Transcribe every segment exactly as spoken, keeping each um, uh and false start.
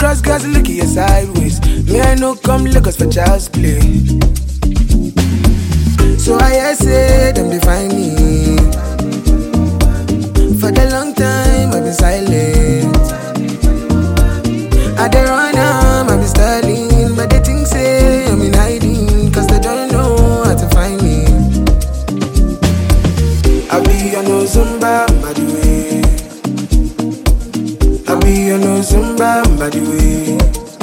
cross girls look at you sideways. Me I no come Lagos for child's play. So I hear say them define me. For the long time I've been silent. I dey run am, I've been stalling, but they think say I'm in hiding, cause they don't know how to find me. I be on no Zumba, by the way. I be on no Zumba, by the way.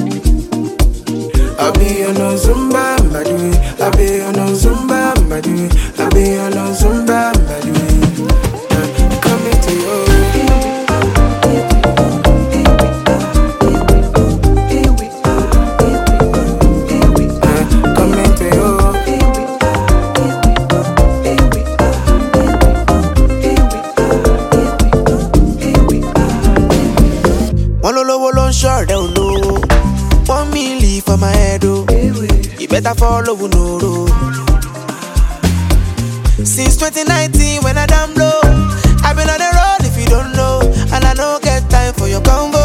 I be on no Zumba, by the way. I be on no Zumba, by the way. I be on no Zumba, by the way. Uh, coming to you. Uh, coming to you. One low, low, low, short, down low. One milli for my head, oh. You better follow, no road. Since twenty nineteen, when I damn low, I've been on the road if you don't know, and I don't get time for your convo.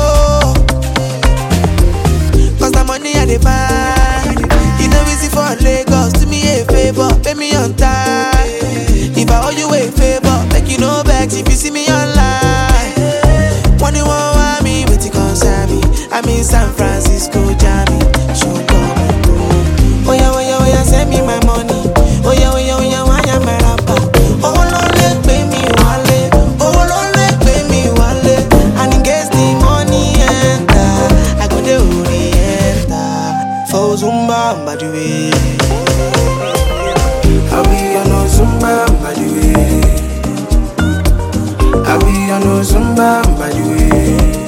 Cause the money I demand, you know easy for Lagos. Do me a favor, pay me on time. If I owe you a favor, make you no vex if you see me online. One you want me, wait till concern me. I'm in San Francisco, Jammy. Show come and go. Oh yeah, oh yeah, oh yeah, send me my money. Oh yeah, oh yeah, oh yeah, why am I rapper? Oh no, let pay me wale. Oh no, let pay me wale. And in case the money enter, I go the orienta. For Zumba, by the way. I be on no Zumba, by the way. I be on no Zumba, by the way.